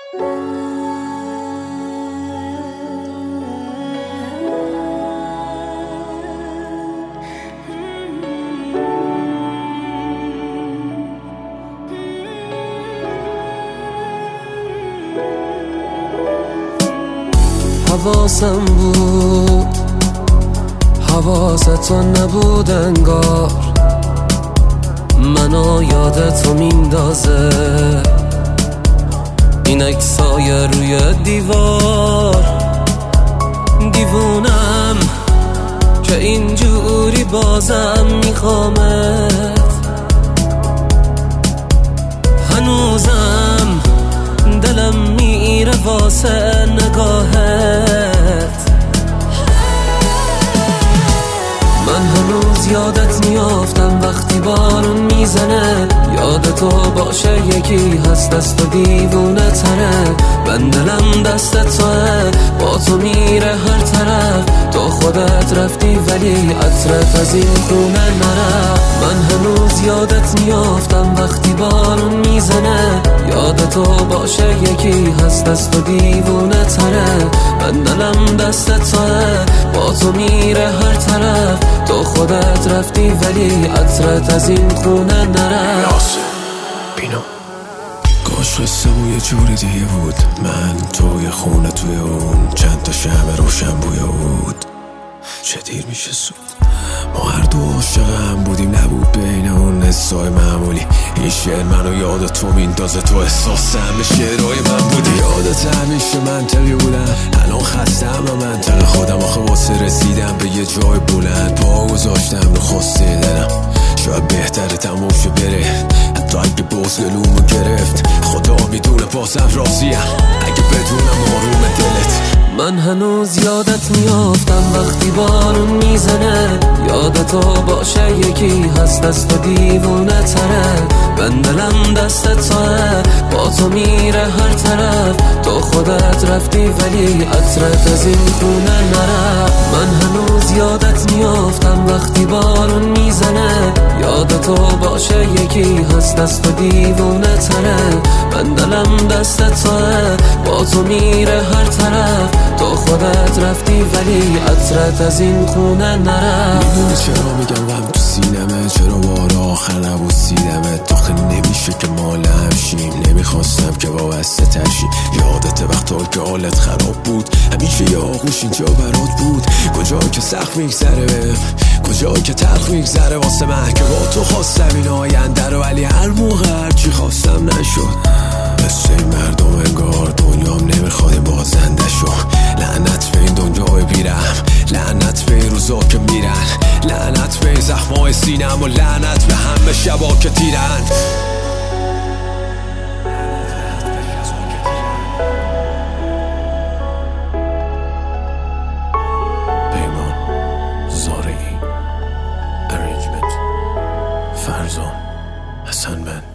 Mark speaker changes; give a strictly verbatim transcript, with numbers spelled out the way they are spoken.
Speaker 1: حواسم بود حواست نبود انگار، منو یادتو میندازه این عکسای روی دیوار. دیوونم که اینجوری بازم میخوامت، هنوزم دلم میره واسه نگاهت. من هنوز یادت میافتم وقتی بارون میزنه، یادتو باشه یکی هست دست و دیوونه تره. من دلم دست توه، با تو میره هر طرف. تو خودت رفتی ولی عطرت از این خونه نره. من هنوز یادت میافتم وقتی بارون میزنه، یادتو باشه یکی هست دست و دیوونه تره. من دلم دست توه، با تو میره هر طرف. تو خودت رفتی ولی عطرت از این خونه نره.
Speaker 2: بینو کاش قصه بود یه جور دیگه بود. من توی خونه توی اون چند تا شمع روشن بوی بود. چه دیر میشه سود، ما هر دو عاشق هم بودیم، نبود بین اون حسای معمولی. این شعر منو یاد تو میندازه، تو احساس همه شعرهای من بودی. یادت همیشه منطقی بودم، الان خستم و منطق خودم. آخه واسه رسیدم به یه جای بلند پا گذاشتم رو خواسته دلم. شاید بهتره تموم شه بره، حتی اگه باز گلومو گرفت. خدا میدونه بازم راضیم اگه بدونم آروم دلت.
Speaker 1: من هنوز یادت میافتم وقتی بارون میزنه، یادتو باشه یکی هست دست و دیوونه تره. من دلم دست توه، با تو میره هر طرف. تو خودت رفتی ولی عطرت از این خونه نره. من هنوز یادت میافتم وقتی بارون میزنه، یادتو باشه یکی هست دست و دیوونه تره. من دلم دست توه، با تو میره هر طرف. تو خودت رفتی ولی عطرت از این خونه نره.
Speaker 2: میدونی چرا میگم غم تو سینمه، چرا بار آخر نبود سیدمه. داخل نمیشه که مال همشیم، نمیخواستم که وابسته ترشی. یادت وقتا که حالت خراب بود، همیشه یه آغوش اینجا برات بود. کجا که سخت میگذره بهم، کجا که تلخ میگذره واسه من، که با تو خواستم این آینده رو ولی هر موقع هرچی خواستم نشد. مثل این مردم انگار دنیام نمیخواد بازنده شو. لعنت به این دنیای بیرم، لعنت به این روزا که میرن، لعنت به این زخمای سینم و لعنت به همه شبا که تیرن. پیمان زارعی، ارنجمنت فرزان حسن بند.